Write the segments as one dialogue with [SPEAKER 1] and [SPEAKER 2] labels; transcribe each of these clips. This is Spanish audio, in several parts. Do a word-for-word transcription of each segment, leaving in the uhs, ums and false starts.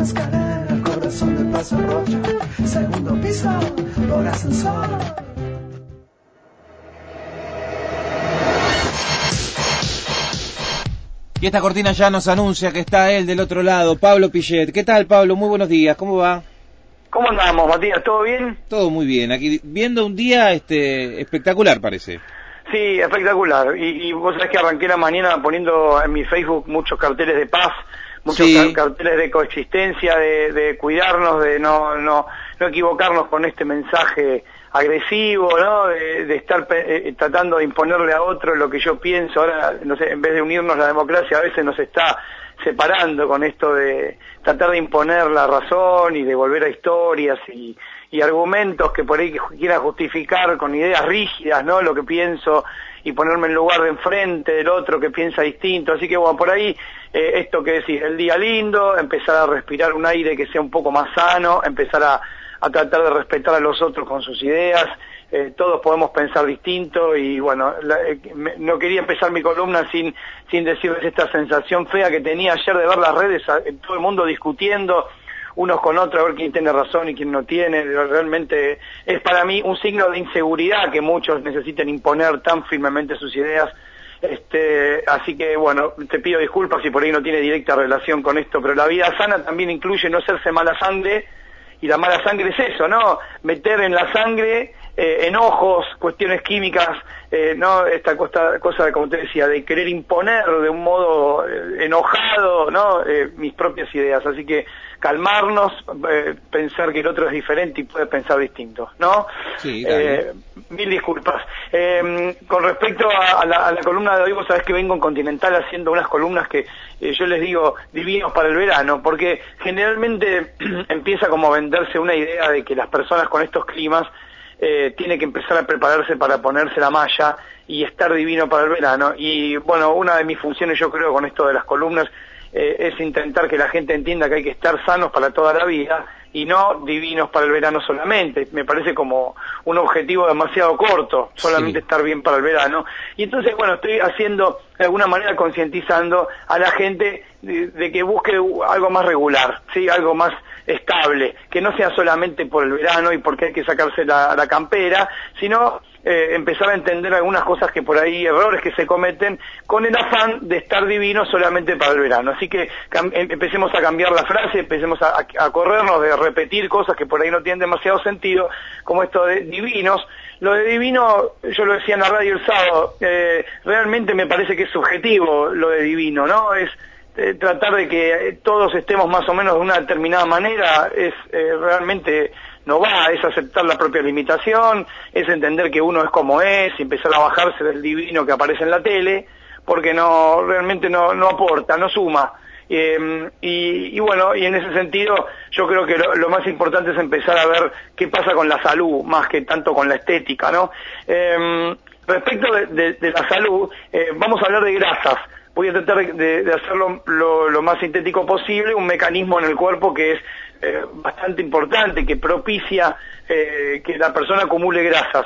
[SPEAKER 1] escalera, el corazón del Paso Rocha, segundo piso, por ascensor.
[SPEAKER 2] Y esta cortina ya nos anuncia que está él del otro lado, Pablo Pillet. ¿Qué tal, Pablo? Muy buenos días, ¿cómo va?
[SPEAKER 3] ¿Cómo andamos, Matías? ¿Todo bien?
[SPEAKER 2] Todo muy bien, aquí viendo un día este espectacular, parece.
[SPEAKER 3] Sí, espectacular. Y, y vos sabés que arranqué la mañana poniendo en mi Facebook muchos carteles de paz, muchos
[SPEAKER 2] sí.
[SPEAKER 3] carteles de coexistencia, de, de cuidarnos, de no, no, no equivocarnos con este mensaje agresivo, ¿no? De, de estar eh, tratando de imponerle a otro lo que yo pienso. Ahora, no sé, en vez de unirnos, la democracia a veces nos está separando con esto de tratar de imponer la razón y de volver a historias y, y argumentos que por ahí que quieran justificar con ideas rígidas, ¿no? Lo que pienso y ponerme en lugar de enfrente del otro que piensa distinto. Así que bueno, por ahí eh, esto que decís, el día lindo, empezar a respirar un aire que sea un poco más sano, empezar a, a tratar de respetar a los otros con sus ideas. Eh, todos podemos pensar distinto y bueno, la, eh, me, no quería empezar mi columna sin sin decirles esta sensación fea que tenía ayer de ver las redes, a, todo el mundo discutiendo unos con otros, a ver quién tiene razón y quién no tiene. Realmente es para mí un signo de inseguridad que muchos necesiten imponer tan firmemente sus ideas. Este, así que bueno, te pido disculpas si por ahí no tiene directa relación con esto, pero la vida sana también incluye no hacerse mala sangre. Y la mala sangre es eso, ¿no? Meter en la sangre eh, enojos, cuestiones químicas, eh, ¿no? Esta cosa, cosa, como te decía, de querer imponer de un modo eh, enojado, ¿no? Eh, mis propias ideas. Así que calmarnos, eh, pensar que el otro es diferente y puede pensar distinto, ¿no?
[SPEAKER 2] Sí,
[SPEAKER 3] eh, mil disculpas. Eh, con respecto a, a, la, a la columna de hoy, vos sabés que vengo en Continental haciendo unas columnas que eh, yo les digo divinos para el verano, porque generalmente empieza como a venderse una idea de que las personas con estos climas eh, tienen que empezar a prepararse para ponerse la malla y estar divino para el verano. Y bueno, una de mis funciones yo creo con esto de las columnas Eh, es intentar que la gente entienda que hay que estar sanos para toda la vida y no divinos para el verano solamente. Me parece como un objetivo demasiado corto, solamente
[SPEAKER 2] sí.
[SPEAKER 3] estar bien para el verano. Y entonces, bueno, estoy haciendo, de alguna manera, concientizando a la gente de, de que busque algo más regular, ¿sí? Algo más estable, que no sea solamente por el verano y porque hay que sacarse la, la campera, sino eh, empezar a entender algunas cosas que por ahí, errores que se cometen, con el afán de estar divino solamente para el verano. Así que empecemos a cambiar la frase, empecemos a, a corrernos de repetir cosas que por ahí no tienen demasiado sentido, como esto de divinos. Lo de divino, yo lo decía en la radio el sábado, eh, realmente me parece que es subjetivo lo de divino, ¿no? Es eh, tratar de que todos estemos más o menos de una determinada manera, es eh, realmente no va, es aceptar la propia limitación, es entender que uno es como es y empezar a bajarse del divino que aparece en la tele, porque no realmente no, no aporta, no suma. Eh, y, y bueno, y en ese sentido yo creo que lo, lo más importante es empezar a ver qué pasa con la salud, más que tanto con la estética, ¿no? Eh, respecto de, de, de la salud, eh, vamos a hablar de grasas. Voy a tratar de, de hacerlo lo, lo más sintético posible, un mecanismo en el cuerpo que es eh, bastante importante, que propicia eh, que la persona acumule grasas.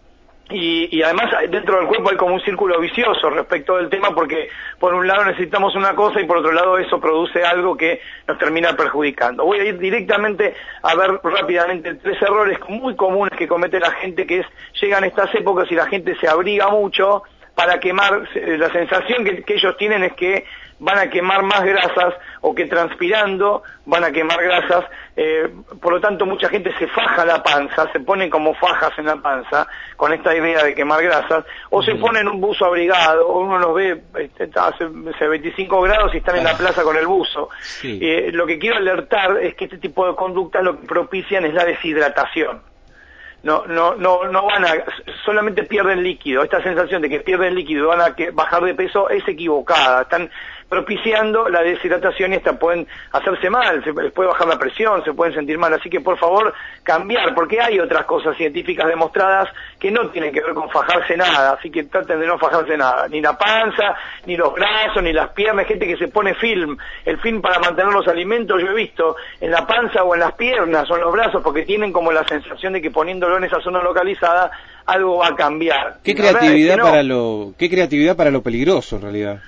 [SPEAKER 3] Y, y además dentro del cuerpo hay como un círculo vicioso respecto del tema, porque por un lado necesitamos una cosa y por otro lado eso produce algo que nos termina perjudicando. Voy a ir directamente a ver rápidamente tres errores muy comunes que comete la gente, que es, llegan estas épocas y la gente se abriga mucho para quemar. La sensación que, que ellos tienen es que van a quemar más grasas o que transpirando van a quemar grasas, eh, por lo tanto mucha gente se faja la panza, se pone como fajas en la panza con esta idea de quemar grasas, o se ponen un buzo abrigado, o uno los ve, este, hace, hace veinticinco grados y están en la plaza con el buzo.
[SPEAKER 2] Sí.
[SPEAKER 3] Eh, lo que quiero alertar es que este tipo de conductas lo que propician es la deshidratación. No, no, no, no van a, solamente pierden líquido. Esta sensación de que pierden líquido y van a que bajar de peso es equivocada. Están propiciando la deshidratación y esta pueden hacerse mal, se les puede bajar la presión, se pueden sentir mal. Así que por favor cambiar, porque hay otras cosas científicas demostradas que no tienen que ver con fajarse nada. Así que traten de no fajarse nada, ni la panza, ni los brazos, ni las piernas. Gente que se pone film, el film para mantener los alimentos, yo he visto en la panza o en las piernas o en los brazos, porque tienen como la sensación de que poniéndolo en esa zona localizada algo va a cambiar.
[SPEAKER 2] ¿Qué
[SPEAKER 3] La verdad
[SPEAKER 2] creatividad
[SPEAKER 3] es que no.
[SPEAKER 2] para lo, qué creatividad para lo peligroso en realidad?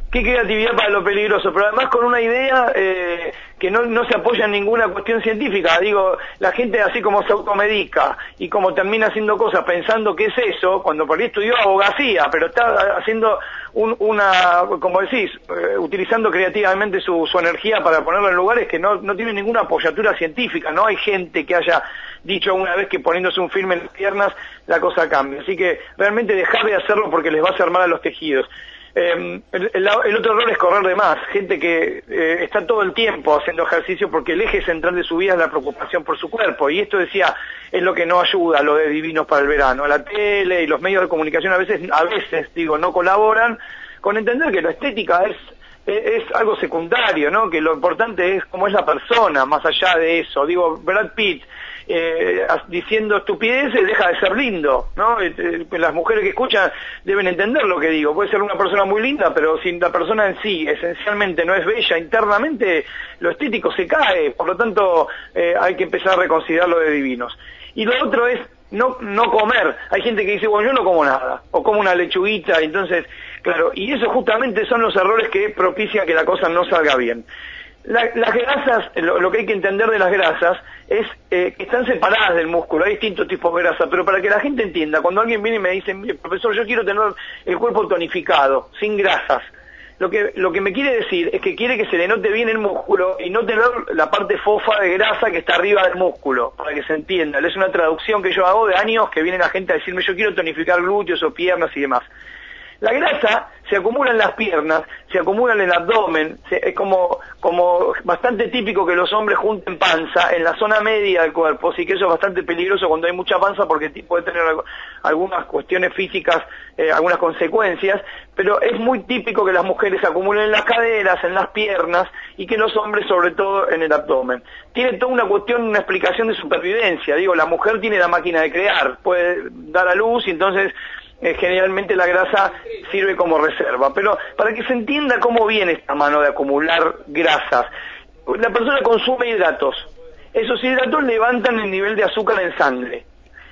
[SPEAKER 3] qué creatividad para lo peligroso, pero además con una idea eh, que no, no se apoya en ninguna cuestión científica. Digo, la gente así como se automedica y como termina haciendo cosas pensando que es eso, cuando por ahí estudió abogacía, pero está haciendo un, una, como decís, eh, utilizando creativamente su, su energía para ponerlo en lugares que no, no tienen ninguna apoyatura científica. No hay gente que haya dicho una vez que poniéndose un filme en las piernas la cosa cambia. Así que realmente dejar de hacerlo porque les va a hacer mal a los tejidos. Eh, el, el, el otro error es correr de más, gente que eh, está todo el tiempo haciendo ejercicio porque el eje central de su vida es la preocupación por su cuerpo, y esto decía, es lo que no ayuda, lo de Divinos para el verano. La tele y los medios de comunicación a veces, a veces digo, no colaboran con entender que la estética es, es, es algo secundario, ¿no? Que lo importante es cómo es la persona, más allá de eso. Digo, Brad Pitt Eh, diciendo estupideces deja de ser lindo, ¿no? Eh, las mujeres que escuchan deben entender lo que digo. Puede ser una persona muy linda, pero si la persona en sí esencialmente no es bella internamente, lo estético se cae. Por lo tanto, eh, hay que empezar a reconsiderar lo de Divinos. Y lo otro es no no comer. Hay gente que dice, bueno, yo no como nada, o como una lechuguita, entonces, claro, y eso justamente son los errores que propician que la cosa no salga bien. La, las grasas, lo, lo que hay que entender de las grasas es eh, que están separadas del músculo, hay distintos tipos de grasa, pero para que la gente entienda, cuando alguien viene y me dice, profesor, yo quiero tener el cuerpo tonificado, sin grasas, lo que lo que me quiere decir es que quiere que se le note bien el músculo y no tener la parte fofa de grasa que está arriba del músculo, para que se entienda. Es una traducción que yo hago de años que viene la gente a decirme, yo quiero tonificar glúteos o piernas y demás. La grasa se acumula en las piernas, se acumula en el abdomen, se, es como, como bastante típico que los hombres junten panza en la zona media del cuerpo, sí que eso es bastante peligroso cuando hay mucha panza porque puede tener algunas cuestiones físicas, eh, algunas consecuencias, pero es muy típico que las mujeres se acumulen en las caderas, en las piernas, y que los hombres sobre todo en el abdomen. Tiene toda una cuestión, una explicación de supervivencia. Digo, la mujer tiene la máquina de crear, puede dar a luz y entonces Eh, generalmente la grasa sirve como reserva, pero para que se entienda cómo viene esta mano de acumular grasas, la persona consume hidratos, esos hidratos levantan el nivel de azúcar en sangre,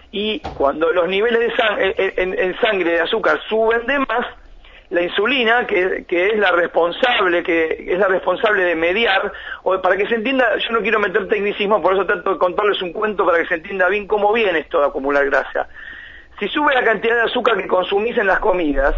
[SPEAKER 3] y cuando los niveles de sang en, en sangre de azúcar suben de más, la insulina, que, que es la responsable, que es la responsable de mediar, o para que se entienda, yo no quiero meter tecnicismo, por eso trato de contarles un cuento para que se entienda bien cómo viene esto de acumular grasa. Si sube la cantidad de azúcar que consumís en las comidas,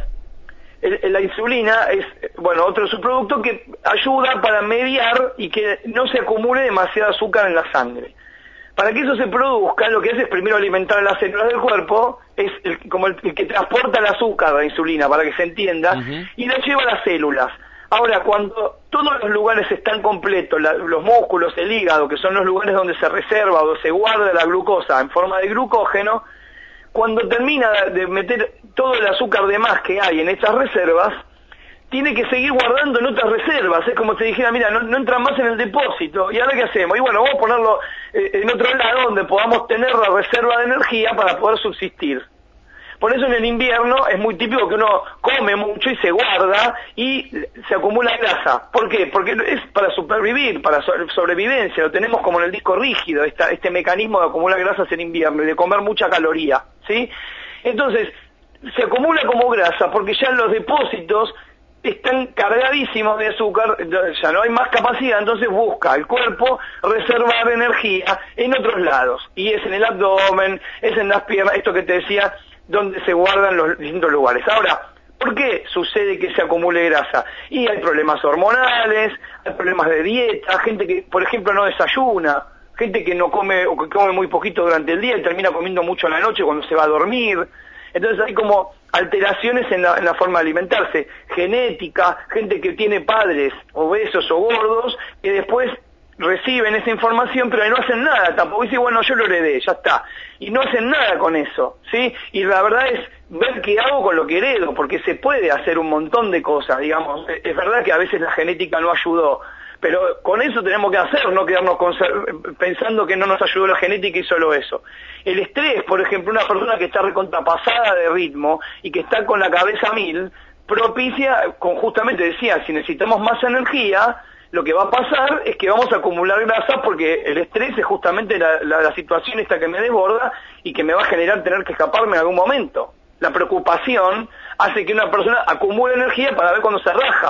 [SPEAKER 3] el, el, la insulina es, bueno, otro subproducto que ayuda para mediar y que no se acumule demasiado azúcar en la sangre. Para que eso se produzca, lo que hace es primero alimentar a las células del cuerpo, es el, como el, el que transporta el azúcar, la insulina, para que se entienda, uh-huh. y la lleva a las células. Ahora, cuando todos los lugares están completos, la, los músculos, el hígado, que son los lugares donde se reserva o se guarda la glucosa en forma de glucógeno, cuando termina de meter todo el azúcar de más que hay en estas reservas, tiene que seguir guardando en otras reservas. Es como si dijera, mira, no, no entra más en el depósito, ¿y ahora qué hacemos? Y bueno, vamos a ponerlo eh, en otro lado donde podamos tener la reserva de energía para poder subsistir. Por eso en el invierno es muy típico que uno come mucho y se guarda y se acumula grasa. ¿Por qué? Porque es para supervivir, para sobrevivencia. Lo tenemos como en el disco rígido, esta, este mecanismo de acumular grasas en invierno y de comer mucha caloría, ¿sí? Entonces, se acumula como grasa porque ya los depósitos están cargadísimos de azúcar, ya no hay más capacidad, entonces busca el cuerpo reservar energía en otros lados. Y es en el abdomen, es en las piernas, esto que te decía, donde se guardan los distintos lugares. Ahora, ¿por qué sucede que se acumule grasa? Y hay problemas hormonales, hay problemas de dieta, gente que, por ejemplo, no desayuna, gente que no come o que come muy poquito durante el día y termina comiendo mucho en la noche cuando se va a dormir. Entonces hay como alteraciones en la, en la forma de alimentarse, genética, gente que tiene padres obesos o gordos, que después reciben esa información pero no hacen nada tampoco, dicen bueno yo lo heredé, ya está, y no hacen nada con eso, ¿sí? Y la verdad es ver qué hago con lo que heredo, porque se puede hacer un montón de cosas, digamos, es verdad que a veces la genética no ayudó, pero con eso tenemos que hacer, no quedarnos pensando que no nos ayudó la genética y solo eso. El estrés, por ejemplo, una persona que está recontrapasada de ritmo y que está con la cabeza a mil, propicia, con, justamente decía, si necesitamos más energía, lo que va a pasar es que vamos a acumular grasa porque el estrés es justamente la, la, la situación esta que me desborda y que me va a generar tener que escaparme en algún momento. La preocupación hace que una persona acumule energía para ver cuando se raja.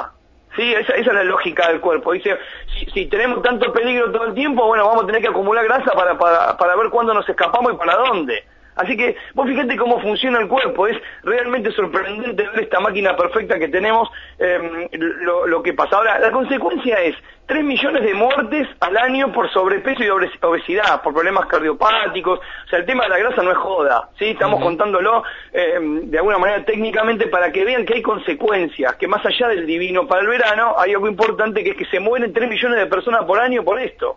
[SPEAKER 3] Sí, esa, esa es la lógica del cuerpo. Dice, si, si tenemos tanto peligro todo el tiempo, bueno, vamos a tener que acumular grasa para, para, para ver cuándo nos escapamos y para dónde. Así que vos fíjate cómo funciona el cuerpo, es realmente sorprendente ver esta máquina perfecta que tenemos, eh, lo, lo que pasa. Ahora, la consecuencia es tres millones de muertes al año por sobrepeso y obesidad, por problemas cardiopáticos. O sea, el tema de la grasa no es joda, ¿sí? Estamos uh-huh. contándolo eh, de alguna manera técnicamente para que vean que hay consecuencias, que más allá del divino para el verano, hay algo importante que es que se mueren tres millones de personas por año por esto.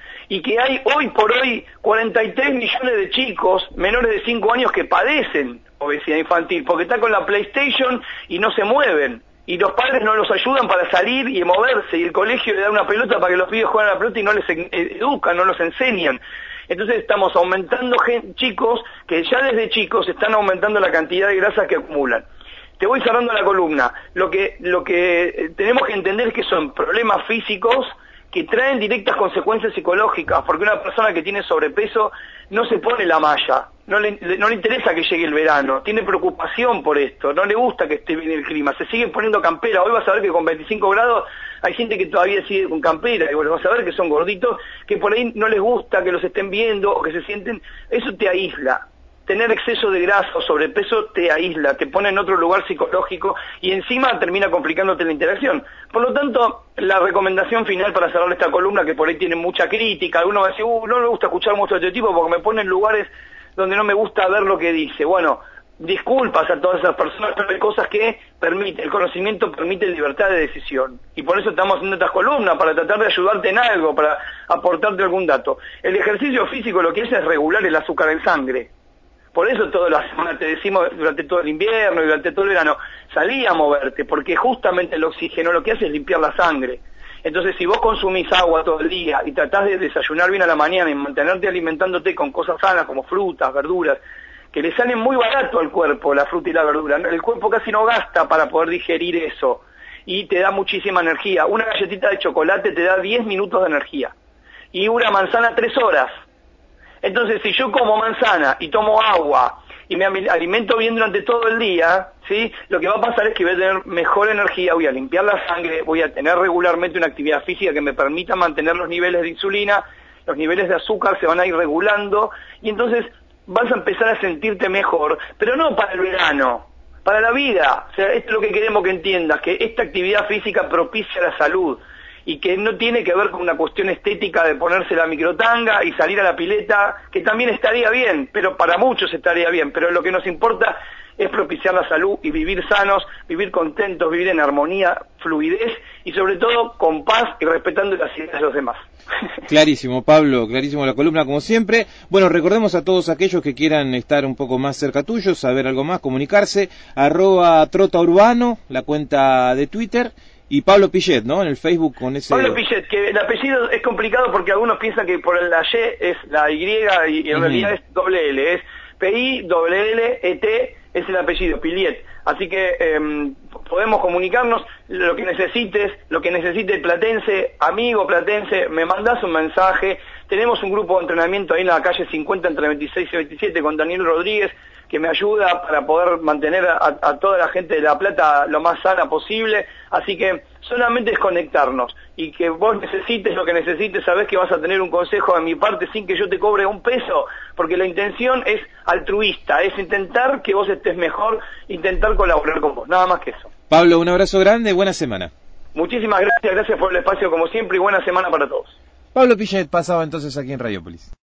[SPEAKER 3] Y que hay hoy por hoy cuarenta y tres millones de chicos menores de cinco años que padecen obesidad infantil, porque están con la PlayStation y no se mueven, y los padres no los ayudan para salir y moverse, y el colegio le da una pelota para que los pibes jueguen a la pelota y no les educan, no los enseñan. Entonces estamos aumentando gen- chicos que ya desde chicos están aumentando la cantidad de grasa que acumulan. Te voy cerrando la columna. Lo que, lo que tenemos que entender es que son problemas físicos que traen directas consecuencias psicológicas, porque una persona que tiene sobrepeso no se pone la malla, no le, no le interesa que llegue el verano, tiene preocupación por esto, no le gusta que esté bien el clima, se sigue poniendo campera. Hoy vas a ver que con veinticinco grados hay gente que todavía sigue con campera, y bueno, vas a ver que son gorditos, que por ahí no les gusta que los estén viendo o que se sienten, eso te aísla. Tener exceso de grasa o sobrepeso te aísla, te pone en otro lugar psicológico y encima termina complicándote la interacción. Por lo tanto, la recomendación final para cerrar esta columna, que por ahí tiene mucha crítica, algunos van a decir, uh, no me gusta escuchar mucho a este tipo porque me pone en lugares donde no me gusta ver lo que dice. Bueno, disculpas a todas esas personas, pero hay cosas que permite, el conocimiento permite libertad de decisión. Y por eso estamos haciendo estas columnas, para tratar de ayudarte en algo, para aportarte algún dato. El ejercicio físico lo que hace es regular el azúcar en sangre. Por eso toda la semana te decimos, durante todo el invierno y durante todo el verano, salí a moverte, porque justamente el oxígeno lo que hace es limpiar la sangre. Entonces, si vos consumís agua todo el día y tratás de desayunar bien a la mañana y mantenerte alimentándote con cosas sanas como frutas, verduras, que le salen muy barato al cuerpo la fruta y la verdura, el cuerpo casi no gasta para poder digerir eso y te da muchísima energía. Una galletita de chocolate te da diez minutos de energía y una manzana tres horas. Entonces, si yo como manzana y tomo agua y me alimento bien durante todo el día, ¿sí? Lo que va a pasar es que voy a tener mejor energía, voy a limpiar la sangre, voy a tener regularmente una actividad física que me permita mantener los niveles de insulina, los niveles de azúcar se van a ir regulando y entonces vas a empezar a sentirte mejor, pero no para el verano, para la vida. O sea, esto es lo que queremos que entiendas, que esta actividad física propicia la salud y que no tiene que ver con una cuestión estética de ponerse la microtanga y salir a la pileta, que también estaría bien, pero para muchos estaría bien, pero lo que nos importa es propiciar la salud y vivir sanos, vivir contentos, vivir en armonía, fluidez y sobre todo con paz y respetando las ideas de los demás.
[SPEAKER 2] Clarísimo, Pablo, clarísimo la columna como siempre. Bueno, recordemos a todos aquellos que quieran estar un poco más cerca tuyo, saber algo más, comunicarse, arroba Trota Urbano, la cuenta de Twitter, y Pablo Pillet, ¿no? En el Facebook con ese...
[SPEAKER 3] Pablo Pillet, que el apellido es complicado porque algunos piensan que por la Y es la Y y en uh-huh. realidad es doble L, es P I L L E T, es el apellido, Pillet. Así que eh, podemos comunicarnos, lo que necesites, lo que necesite el platense, amigo platense, me mandás un mensaje. Tenemos un grupo de entrenamiento ahí en la calle cincuenta entre veintiséis y veintisiete con Daniel Rodríguez, que me ayuda para poder mantener a, a toda la gente de La Plata lo más sana posible. Así que solamente es conectarnos y que vos necesites lo que necesites, sabés que vas a tener un consejo de mi parte sin que yo te cobre un peso, porque la intención es altruista, es intentar que vos estés mejor, intentar colaborar con vos, nada más que eso.
[SPEAKER 2] Pablo, un abrazo grande, buena semana.
[SPEAKER 3] Muchísimas gracias, gracias por el espacio como siempre y buena semana para todos.
[SPEAKER 2] Pablo Pillet pasaba entonces aquí en Radiopolis.